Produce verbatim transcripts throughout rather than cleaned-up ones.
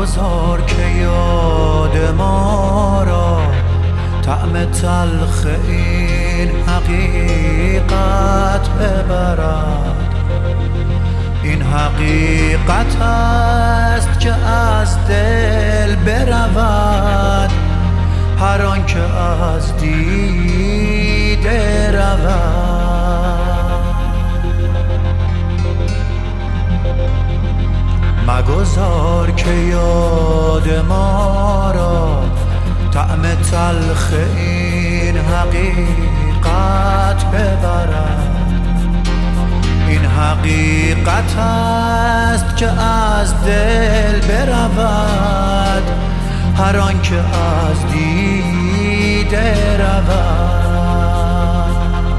مگذار که یاد ما را طعم تلخ این حقیقت ببرد. این حقیقت است که از دل برود هر آن که از دیده رود. مگذار که یاد ما را طعم تلخ این حقیقت ببرد. این حقیقت است که از دل برود هر آن که از دیده رود.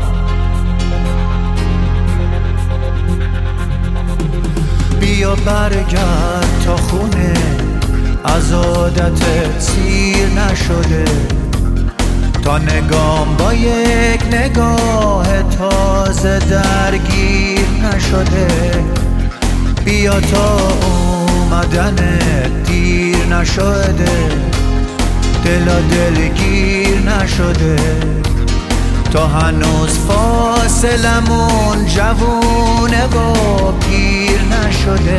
بیا برگرد تا خونه از عادت سیر نشده، تا نگام با یک نگاه تازه درگیر نشده. بیا تا اومدن دیر نشده، دلا دلگیر نشده، تا هنوز فاصلمون جوونه و پیر نشده.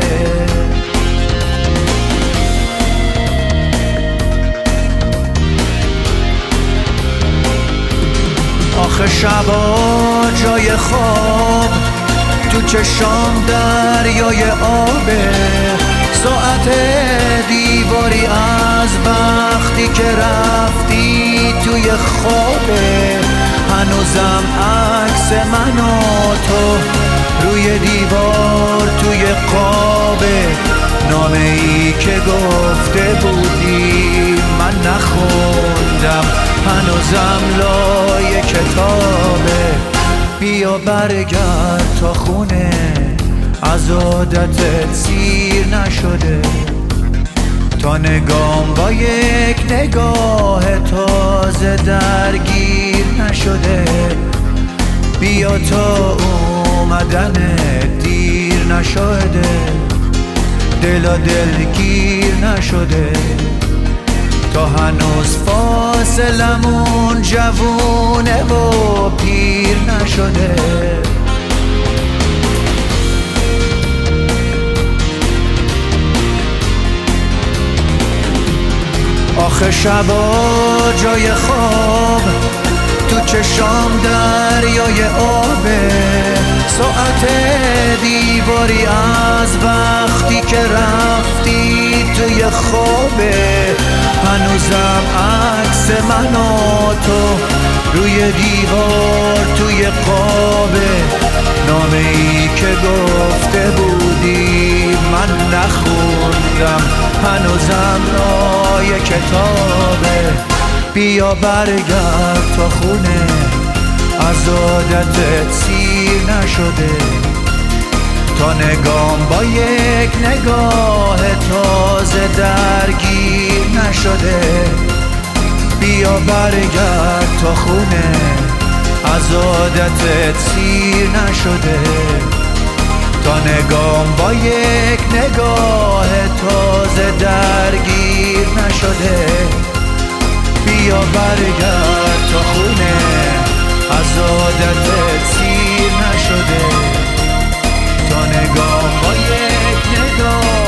آخه شبا جای خواب تو چشام دریای آبه، ساعت دیواری از وقتی که رفتی توی خوابه. هنوزم عکس من و تو روی دیوار توی قابه، نامه ای که گفته بودی من نخوندم هنوزم لای کتابه. بیا برگرد تا خونه از عادتت سیر نشده، تا نگام با یک نگاه تازه درگیر نشده. بیا تا اومدن دیر نشده، دلا دلگیر نشده، تا هنوز فاصلمون جوونه و پیر نشده. آخه شبا جای خواب تو چشام دریای آبه، ساعت دیواری از وقتی که رفتی توی خوابه. هنوزم عکس من و تو روی دیوار توی قابه، نامه ای که گفته بودی من نخوندم هنوزم لای کتابه. بیا برگرد تا خونه از عادتت سیر نشده، تا نگام با یک نگاه تازه درگیر نشده. بیا برگرد تا خونه از عادتت سیر نشده، تا نگام با یک نگاه تازه درگیر نشده. بیا برگرد تا خونه از عادتت سیر نشده، تا نگام با یک نگاه